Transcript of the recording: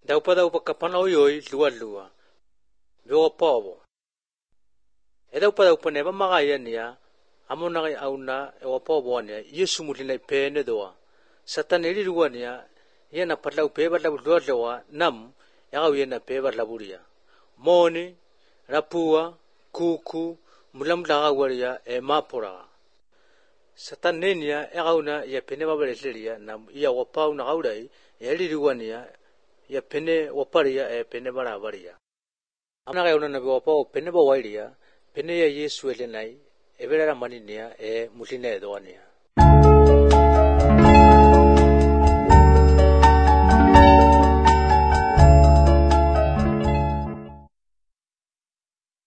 Taupada upakapana oyoi lua. Vio povo. Edaupada upaneva magaya niya. Amona kay auna ewa povo niya. Yesu mulina ipene doa. Sataneli luwa niya. Yana patlau peba labu doa nam. Yakaw yana peba laburia. Moni, rapua, kuku, mulamlaga waria mapora. Satanenia yakauna ya pene babaleleria nam iya wapau na kaurai. Yali luwa niya. Ya pene waparia pene barabaria. Amna kaya una nabi wapau pene bawairia. Pene ya Yesu elenai. Evera maninia mulina edoania.